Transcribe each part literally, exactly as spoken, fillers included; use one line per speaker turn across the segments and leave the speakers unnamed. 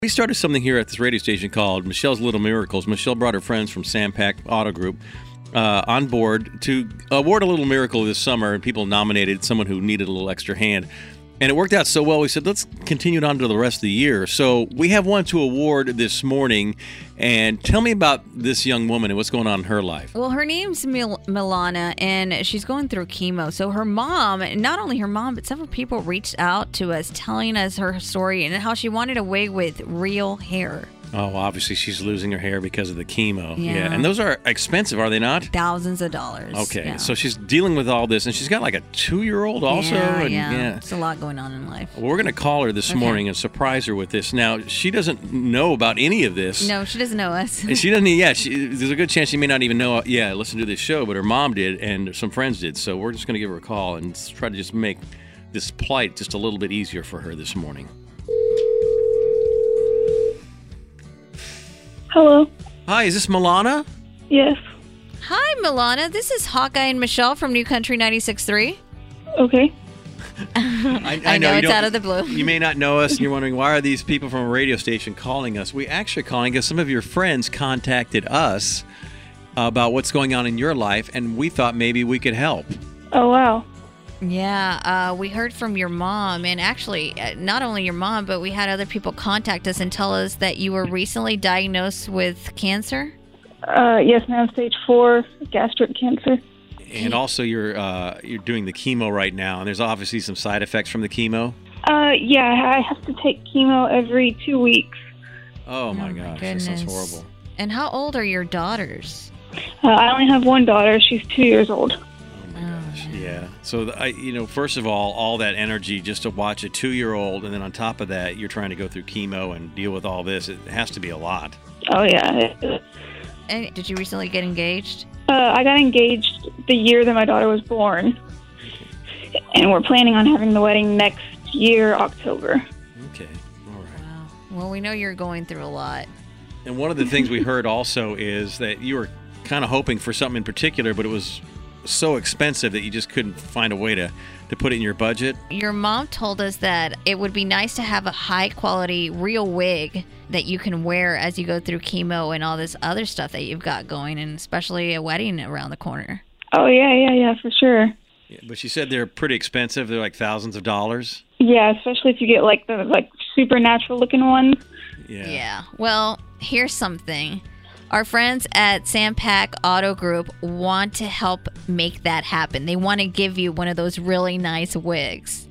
We started something here at this radio station called Michelle's Little Miracles. Michelle brought her friends from Sampac Auto Group uh, on board to award a little miracle this summer, and people nominated someone who needed a little extra hand. And it worked out so well, we said, let's continue it on to the rest of the year. So we have one to award this morning. And tell me about this young woman and what's going on in her life.
Well, her name's Mil- Milana, and she's going through chemo. So her mom, not only her mom, but several people reached out to us telling us her story and how she wanted a wig with real hair.
Oh, obviously she's losing her hair because of the chemo.
Yeah.
yeah. And those are expensive, are they not?
Thousands of dollars.
Okay.
Yeah.
So she's dealing with all this, and she's got like a two-year-old also.
Yeah,
and,
yeah.
yeah.
It's a lot going on in life.
Well, we're going to call her this
Okay.
morning and surprise her with this. Now, she doesn't know about any of this.
No, she doesn't know us.
And she doesn't, yeah, she, there's a good chance she may not even know, yeah, listen to this show, but her mom did and some friends did. So we're just going to give her a call and try to just make this plight just a little bit easier for her this morning.
Hello.
Hi, is this Milana?
Yes.
Hi, Milana. This is Hawkeye and Michelle from New Country ninety-six point three.
Okay.
I,
I know,
you
it's
don't-
out of the blue.
You may not know us, and you're wondering, why are these people from a radio station calling us? We actually are calling because some of your friends contacted us about what's going on in your life, and we thought maybe we could help.
Oh, wow.
Yeah, uh, we heard from your mom, and actually, uh, not only your mom, but we had other people contact us and tell us that you were recently diagnosed with cancer.
Uh, yes, ma'am. Stage four gastric cancer.
And also, you're uh, you're doing the chemo right now, and there's obviously some side effects from the chemo.
Uh, yeah, I have to take chemo every two weeks.
Oh, my
Oh, my
gosh, that sounds
goodness.
horrible.
And how old are your daughters?
Uh, I only have one daughter. She's two years old.
Oh, my gosh, yeah. So, the, I, you know, first of all, all that energy just to watch a two-year-old, and then on top of that, you're trying to go through chemo and deal with all this. It has to be a lot.
Oh, yeah.
And did you recently get engaged?
Uh, I got engaged the year that my daughter was born. And we're planning on having the wedding next year, October.
Okay, all right.
Wow. Well, we know you're going through a lot.
And one of the things we heard also is that you were kind of hoping for something in particular, but it was so expensive that you just couldn't find a way to, to put it in your budget.
Your mom told us that it would be nice to have a high-quality, real wig that you can wear as you go through chemo and all this other stuff that you've got going, and especially a wedding around the corner.
Oh, yeah, yeah, yeah, for sure.
Yeah, but she said they're pretty expensive. They're like thousands of dollars.
Yeah, especially if you get, like, the, like, supernatural-looking ones.
Yeah.
Yeah. Well, here's something. Our friends at Sampac Auto Group want to help make that happen. They want to give you one of those really nice wigs.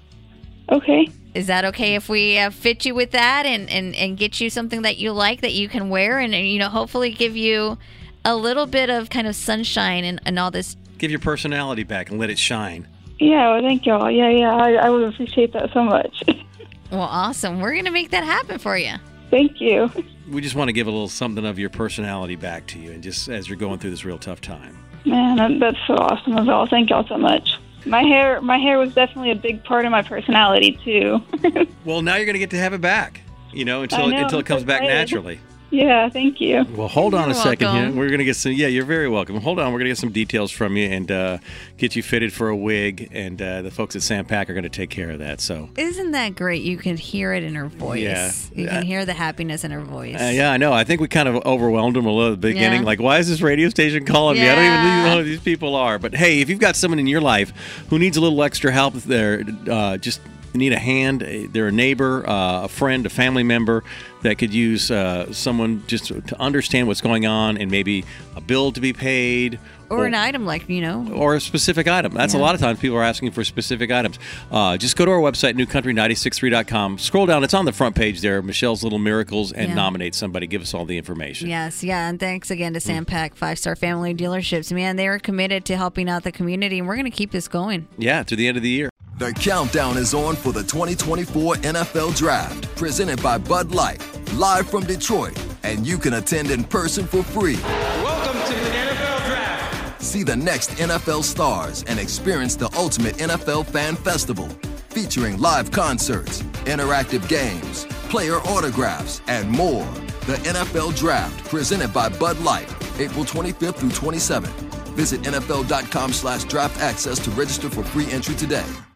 Okay.
Is that okay if we uh, fit you with that and, and, and get you something that you like that you can wear and, and, you know, hopefully give you a little bit of kind of sunshine and, and all this?
Give your personality back and let it shine.
Yeah, well, thank y'all. Yeah, yeah, I, I would appreciate that so much.
Well, awesome. We're going to make that happen for you.
Thank you.
We just want to give a little something of your personality back to you, and just as you're going through this real tough time.
Man, that, that's so awesome of y'all. Thank y'all so much. My hair, my hair was definitely a big part of my personality too.
Well, now you're going to get to have it back, you know, until
I know,
until it
I'm
comes
so
back
excited.
naturally.
Yeah, thank you.
Well, hold on
You're
a second
welcome.
here. We're going to get some, yeah, you're very welcome. Hold on. We're going to get some details from you and uh, get you fitted for a wig, and uh, the folks at Sampac are going to take care of that. So,
Isn't that great? You can hear it in her voice.
Yeah.
You can hear the happiness in her voice.
uh, yeah, I know. I think we kind of overwhelmed them a little at the beginning.
Yeah.
Like, why is this radio station calling me? I don't even
Yeah.
know who these people are. But hey, if you've got someone in your life who needs a little extra help, they're uh, just need a hand, they're a neighbor, uh, a friend, a family member that could use uh, someone just to understand what's going on, and maybe a bill to be paid.
Or an item like, you know.
Or a specific item. That's a
Yeah.
lot of times people are asking for specific items. Uh, just go to our website, new country nine six three dot com. Scroll down. It's on the front page there, Michelle's Little Miracles, and
Yeah.
nominate somebody. Give us all the information.
Yes, yeah, and thanks again to Sampac Five Star Family Dealerships. Man, they are committed to helping out the community, and we're going to keep this going.
Yeah, to the end of the year.
The countdown is on for the twenty twenty-four N F L Draft, presented by Bud Light, live from Detroit, and you can attend in person for free.
Welcome to the N F L Draft.
See the next N F L stars and experience the ultimate N F L fan festival, featuring live concerts, interactive games, player autographs, and more. The N F L Draft, presented by Bud Light, April twenty-fifth through twenty-seventh. Visit N F L dot com slash draft access to register for free entry today.